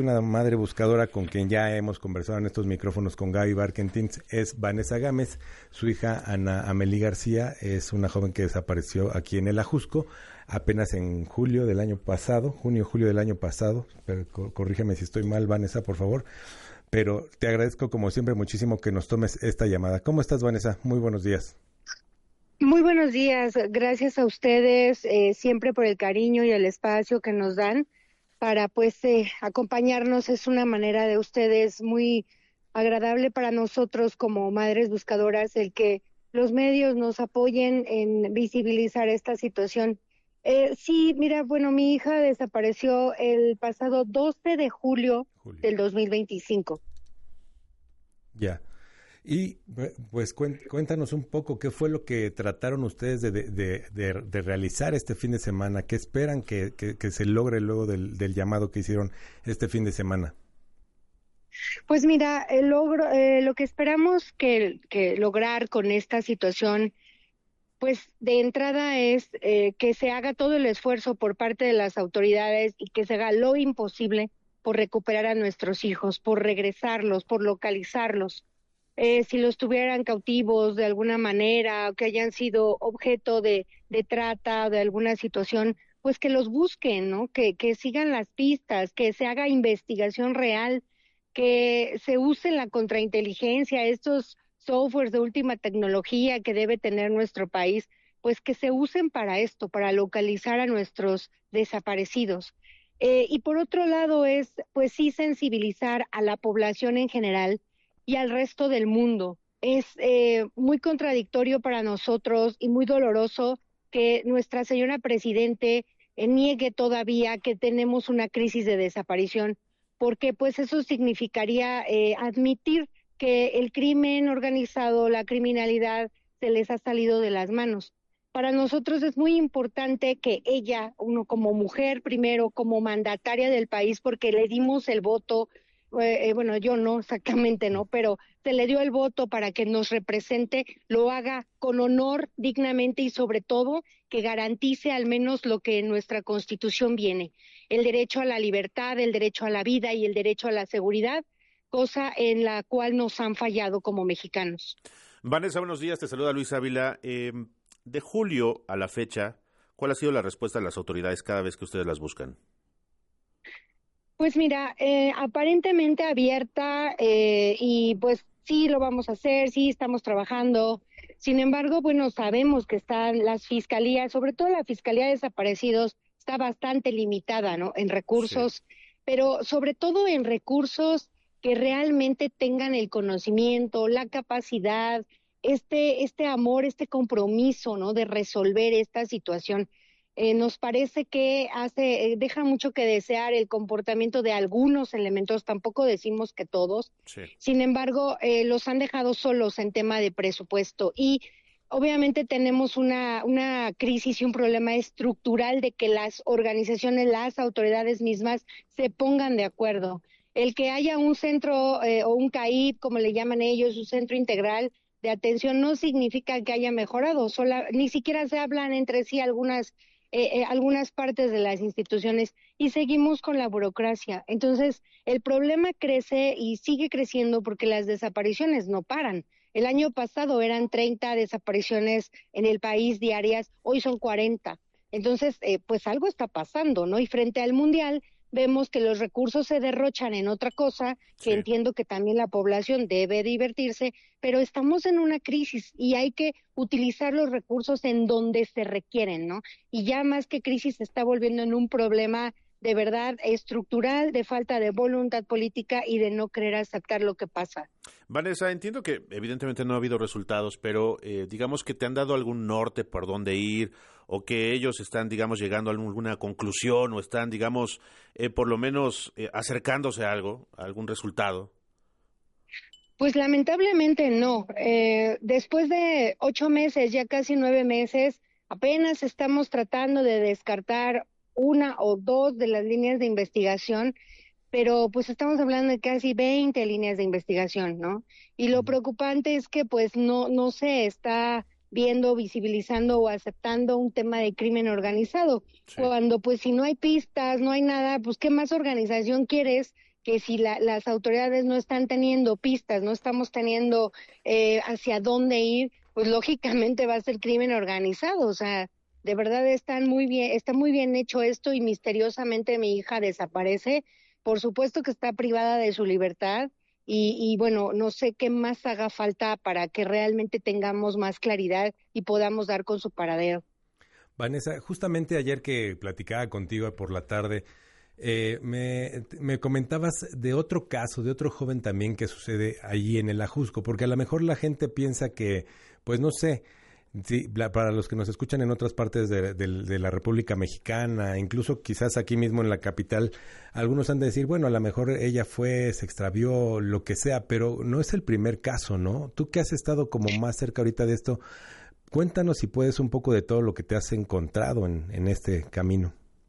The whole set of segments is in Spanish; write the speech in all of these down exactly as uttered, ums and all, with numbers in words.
una madre buscadora con quien ya hemos conversado en estos micrófonos con Gaby Barkentins, es Vanessa Gámez. Su hija Ana Amelí García es una joven que desapareció aquí en el Ajusco apenas en julio del año pasado, junio, julio del año pasado. Pero, corrígeme si estoy mal, Vanessa, por favor. Pero te agradezco como siempre muchísimo que nos tomes esta llamada. ¿Cómo estás, Vanessa? Muy buenos días. Muy buenos días, gracias a ustedes eh, siempre por el cariño y el espacio que nos dan para pues eh, acompañarnos. Es una manera de ustedes muy agradable para nosotros como madres buscadoras el que los medios nos apoyen en visibilizar esta situación. Eh, sí, mira, bueno, mi hija desapareció el pasado doce de julio, julio. del dos mil veinticinco. Ya. Y pues cuéntanos un poco qué fue lo que trataron ustedes de, de, de, de realizar este fin de semana, qué esperan que, que, que se logre luego del, del llamado que hicieron este fin de semana. Pues mira, el logro, eh, lo que esperamos que, que lograr con esta situación, pues de entrada es eh, que se haga todo el esfuerzo por parte de las autoridades y que se haga lo imposible por recuperar a nuestros hijos, por regresarlos, por localizarlos. Eh, si los tuvieran cautivos de alguna manera, o que hayan sido objeto de, de trata o de alguna situación, pues que los busquen, ¿no? Que, que sigan las pistas, que se haga investigación real, que se use la contrainteligencia, estos softwares de última tecnología que debe tener nuestro país, pues que se usen para esto, para localizar a nuestros desaparecidos. Eh, y por otro lado es, pues sí, sensibilizar a la población en general y al resto del mundo. Es eh, muy contradictorio para nosotros y muy doloroso que nuestra señora Presidente eh, niegue todavía que tenemos una crisis de desaparición, porque pues eso significaría eh, admitir que el crimen organizado, la criminalidad, se les ha salido de las manos. Para nosotros es muy importante que ella, uno como mujer primero, como mandataria del país, porque le dimos el voto, Eh, bueno, yo no exactamente, ¿no? Pero se le dio el voto para que nos represente, lo haga con honor, dignamente y sobre todo que garantice al menos lo que en nuestra Constitución viene, el derecho a la libertad, el derecho a la vida y el derecho a la seguridad, cosa en la cual nos han fallado como mexicanos. Vanessa, buenos días, te saluda Luis Ávila. Eh, de julio a la fecha, ¿cuál ha sido la respuesta de las autoridades cada vez que ustedes las buscan? Pues mira, eh, aparentemente abierta eh, y pues sí lo vamos a hacer, sí estamos trabajando. Sin embargo, bueno, sabemos que están las fiscalías, sobre todo la Fiscalía de Desaparecidos, está bastante limitada, ¿no? En recursos, sí. Pero sobre todo en recursos que realmente tengan el conocimiento, la capacidad, este, este amor, este compromiso, ¿no? De resolver esta situación. Eh, nos parece que hace eh, deja mucho que desear el comportamiento de algunos elementos, tampoco decimos que todos. Sí. Sin embargo, eh, los han dejado solos en tema de presupuesto y obviamente tenemos una, una crisis y un problema estructural de que las organizaciones, las autoridades mismas se pongan de acuerdo. El que haya un centro eh, o un C A I P, como le llaman ellos, un centro integral de atención, no significa que haya mejorado, sola, ni siquiera se hablan entre sí algunas Eh, eh, algunas partes de las instituciones y seguimos con la burocracia. Entonces, el problema crece y sigue creciendo porque las desapariciones no paran. El año pasado eran treinta desapariciones en el país diarias, hoy son cuarenta. Entonces, eh, pues algo está pasando, ¿no? Y frente al Mundial vemos que los recursos se derrochan en otra cosa, que sí. Entiendo que también la población debe divertirse, pero estamos en una crisis y hay que utilizar los recursos en donde se requieren, ¿no? Y ya más que crisis se está volviendo en un problema de verdad estructural, de falta de voluntad política y de no querer aceptar lo que pasa. Vanessa, entiendo que evidentemente no ha habido resultados, pero eh, digamos que te han dado algún norte por dónde ir o que ellos están, digamos, llegando a alguna conclusión o están, digamos, eh, por lo menos eh, acercándose a algo, a algún resultado. Pues lamentablemente no. Eh, después de ocho meses, ya casi nueve meses, apenas estamos tratando de descartar una o dos de las líneas de investigación, pero pues estamos hablando de casi veinte líneas de investigación, ¿no? Y lo preocupante es que pues no, no se está viendo, visibilizando o aceptando un tema de crimen organizado, sí. Cuando pues si no hay pistas, no hay nada, pues ¿qué más organización quieres que si la, las autoridades no están teniendo pistas, no estamos teniendo eh, hacia dónde ir, pues lógicamente va a ser crimen organizado. O sea, de verdad están muy bien, está muy bien hecho esto y misteriosamente mi hija desaparece. Por supuesto que está privada de su libertad y, y bueno, no sé qué más haga falta para que realmente tengamos más claridad y podamos dar con su paradero. Vanessa, justamente ayer que platicaba contigo por la tarde, eh, me, me comentabas de otro caso, de otro joven también que sucede allí en el Ajusco, porque a lo mejor la gente piensa que, pues no sé, sí, la, para los que nos escuchan en otras partes de, de, de la República Mexicana, incluso quizás aquí mismo en la capital, algunos han de decir, bueno, a lo mejor ella fue, se extravió, lo que sea, pero no es el primer caso, ¿no? Tú que has estado como más cerca ahorita de esto, cuéntanos si puedes un poco de todo lo que te has encontrado en, en este camino.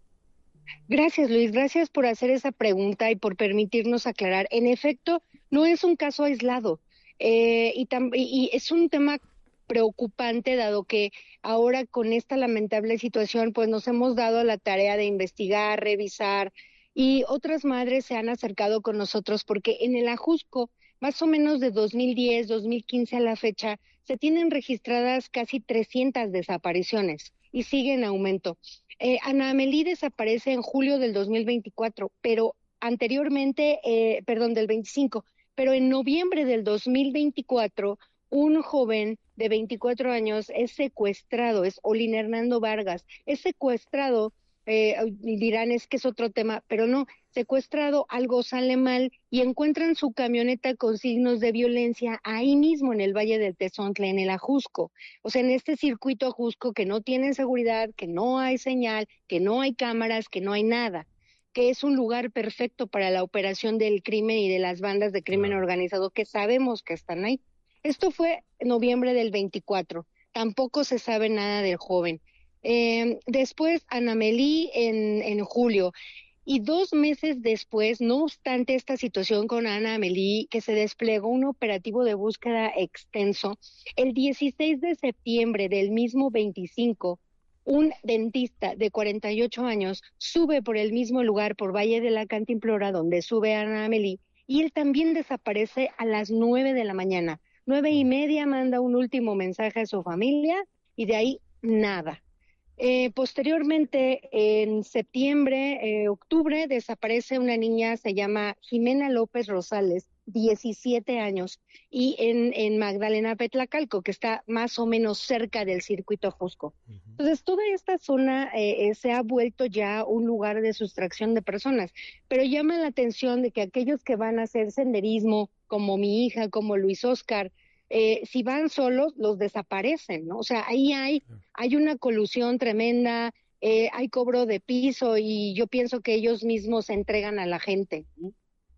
Gracias, Luis. Gracias por hacer esa pregunta y por permitirnos aclarar. En efecto, no es un caso aislado eh, y, tam- y es un tema preocupante dado que ahora con esta lamentable situación pues nos hemos dado a la tarea de investigar, revisar y otras madres se han acercado con nosotros porque en el Ajusco, más o menos de dos mil diez, dos mil quince a la fecha, se tienen registradas casi trescientas desapariciones y sigue en aumento. Eh, Ana Amelí desaparece en julio del dos mil veinticuatro, pero anteriormente, eh, perdón, del veinticinco, pero en noviembre del dos mil veinticuatro, un joven de veinticuatro años es secuestrado, es Olin Hernando Vargas, es secuestrado, eh, dirán es que es otro tema, pero no, secuestrado, algo sale mal y encuentran su camioneta con signos de violencia ahí mismo en el Valle del Tezontle, en el Ajusco. O sea, en este circuito Ajusco que no tiene seguridad, que no hay señal, que no hay cámaras, que no hay nada, que es un lugar perfecto para la operación del crimen y de las bandas de crimen Claro. organizado que sabemos que están ahí. Esto fue en noviembre del veinticuatro. Tampoco se sabe nada del joven. Eh, después, Anamelí en, en julio. Y dos meses después, no obstante esta situación con Ana Amelí, que se desplegó un operativo de búsqueda extenso, el dieciséis de septiembre del mismo veinticinco, un dentista de cuarenta y ocho años sube por el mismo lugar, por Valle de la Cantimplora, donde sube Ana Amelí, y él también desaparece a las nueve de la mañana. Nueve y media manda un último mensaje a su familia y de ahí nada. Eh, posteriormente, en septiembre, eh, octubre, desaparece una niña, se llama Jimena López Rosales, diecisiete años, y en, en Magdalena Petlacalco, que está más o menos cerca del circuito Jusco. Uh-huh. Entonces, toda esta zona eh, eh, se ha vuelto ya un lugar de sustracción de personas, pero llama la atención de que aquellos que van a hacer senderismo, como mi hija, como Luis Oscar, Eh, si van solos, los desaparecen, ¿no? O sea, ahí hay, hay una colusión tremenda, eh, hay cobro de piso y yo pienso que ellos mismos se entregan a la gente, ¿no?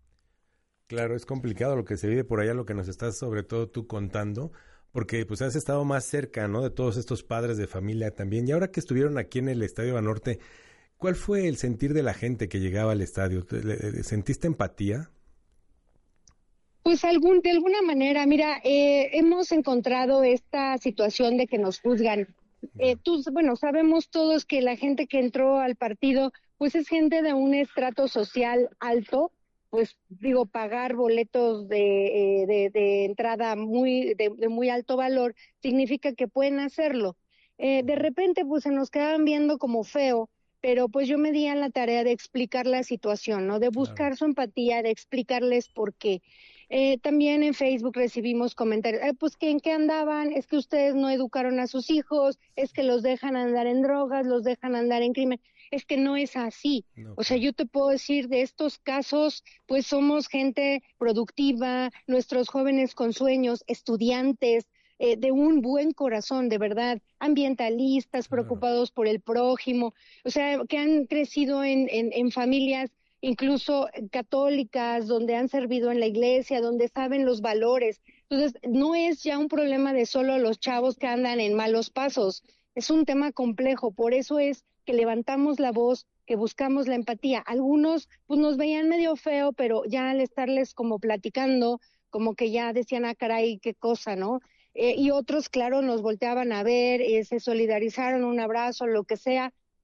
Claro, es complicado lo que se vive por allá, lo que nos estás sobre todo tú contando, porque pues has estado más cerca, ¿no? De todos estos padres de familia también. Y ahora que estuvieron aquí en el Estadio Banorte, ¿cuál fue el sentir de la gente que llegaba al estadio? ¿Sentiste empatía? Pues algún, de alguna manera, mira, eh, hemos encontrado esta situación de que nos juzgan. Eh, tú, bueno, sabemos todos que la gente que entró al partido, pues es gente de un estrato social alto, pues digo, pagar boletos de, eh, de, de entrada muy, de, de muy alto valor, significa que pueden hacerlo. Eh, de repente, pues se nos quedaban viendo como feo, pero pues yo me di a la tarea de explicar la situación, ¿no? De buscar Claro. su empatía, de explicarles por qué. Eh, también en Facebook recibimos comentarios, eh, pues que en qué andaban, es que ustedes no educaron a sus hijos, es que los dejan andar en drogas, los dejan andar en crimen, es que no es así. No, O sea, claro. yo te puedo decir de estos casos, pues somos gente productiva, nuestros jóvenes con sueños, estudiantes, eh, de un buen corazón, de verdad, ambientalistas, Claro. preocupados por el prójimo, o sea, que han crecido en, en, en familias incluso católicas, donde han servido en la iglesia, donde saben los valores. Entonces, no es ya un problema de solo los chavos que andan en malos pasos, es un tema complejo, por eso es que levantamos la voz, que buscamos la empatía. Algunos pues nos veían medio feo, pero ya al estarles como platicando, como que ya decían, ah, caray, qué cosa, ¿no? Eh, y otros, claro, nos volteaban a ver, eh, se solidarizaron, un abrazo, lo que sea,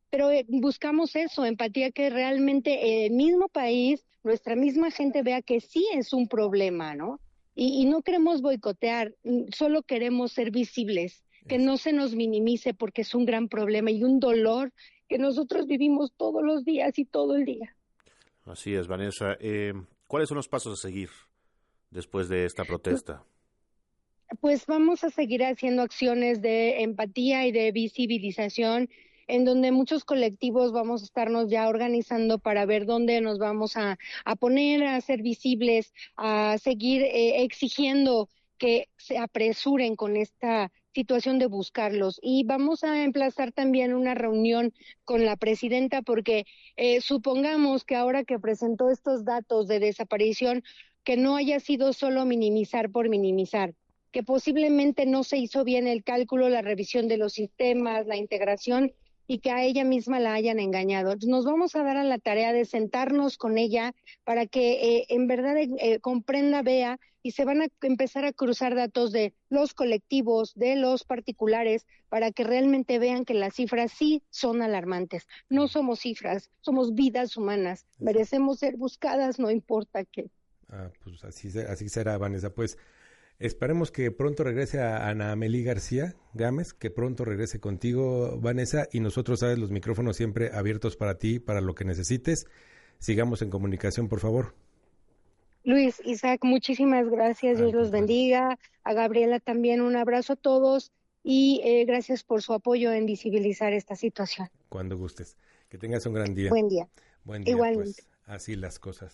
pero eh, buscamos eso, empatía, que realmente el mismo país, nuestra misma gente vea que sí es un problema, ¿no? Y, y no queremos boicotear, solo queremos ser visibles, que no se nos minimice porque es un gran problema y un dolor que nosotros vivimos todos los días y todo el día. Así es, Vanessa. Eh, ¿Cuáles son los pasos a seguir después de esta protesta? Pues vamos a seguir haciendo acciones de empatía y de visibilización, en donde muchos colectivos vamos a estarnos ya organizando para ver dónde nos vamos a, a poner, a ser visibles, a seguir eh, exigiendo que se apresuren con esta situación de buscarlos. Y vamos a emplazar también una reunión con la presidenta, porque eh, supongamos que ahora que presentó estos datos de desaparición, que no haya sido solo minimizar por minimizar, que posiblemente no se hizo bien el cálculo, la revisión de los sistemas, la integración, y que a ella misma la hayan engañado. Nos vamos a dar a la tarea de sentarnos con ella para que eh, en verdad eh, comprenda, vea, y se van a empezar a cruzar datos de los colectivos, de los particulares, para que realmente vean que las cifras sí son alarmantes. No somos cifras, somos vidas humanas. Merecemos ser buscadas, no importa qué. Ah, pues así, así será, Vanessa. Pues esperemos que pronto regrese a Ana Amelí García Gámez, que pronto regrese contigo, Vanessa, y nosotros, sabes, los micrófonos siempre abiertos para ti, para lo que necesites. Sigamos en comunicación, por favor. Luis, Isaac, muchísimas gracias, Dios los bendiga. A Gabriela también un abrazo a todos y eh, gracias por su apoyo en visibilizar esta situación. Cuando gustes. Que tengas un gran día. Buen día. Buen día. Igualmente. Pues así las cosas.